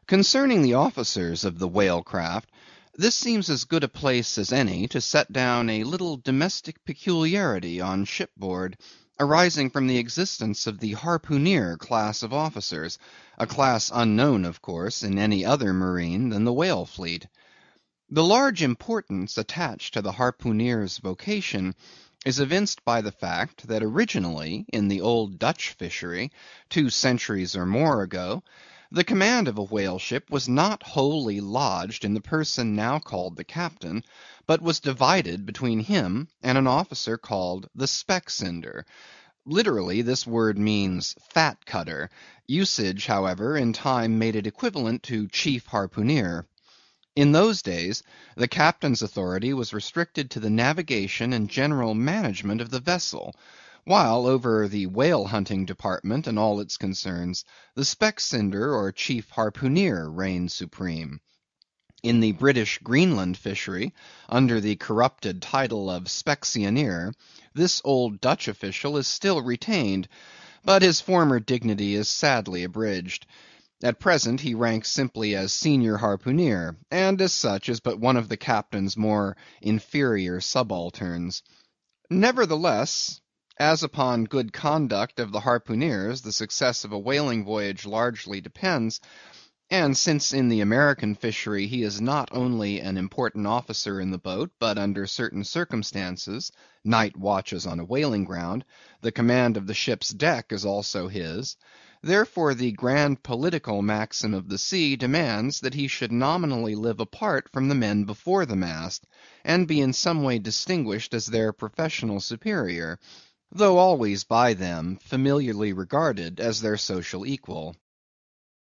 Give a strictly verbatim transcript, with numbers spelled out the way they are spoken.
Concerning the officers of the whale craft, this seems as good a place as any to set down a little domestic peculiarity on shipboard, arising from the existence of the harpooneer class of officers, a class unknown, of course, in any other marine than the whale fleet. The large importance attached to the harpooneer's vocation is evinced by the fact that originally, in the old Dutch fishery, two centuries or more ago, the command of a whale ship was not wholly lodged in the person now called the captain, but was divided between him and an officer called the Specksnyder. Literally, this word means fat cutter; usage, however, in time made it equivalent to chief harpooneer. In those days, the captain's authority was restricted to the navigation and general management of the vessel, while over the whale hunting department and all its concerns, the Specksnyder or chief harpooneer reigned supreme. In the British Greenland fishery, under the corrupted title of Specksioneer, this old Dutch official is still retained, but his former dignity is sadly abridged. At present he ranks simply as senior harpooneer, and as such is but one of the captain's more inferior subalterns. Nevertheless, as upon good conduct of the harpooneers the success of a whaling voyage largely depends, and since in the American fishery he is not only an important officer in the boat, but under certain circumstances (night watches on a whaling ground) the command of the ship's deck is also his, therefore the grand political maxim of the sea demands that he should nominally live apart from the men before the mast, and be in some way distinguished as their professional superior, though always by them familiarly regarded as their social equal.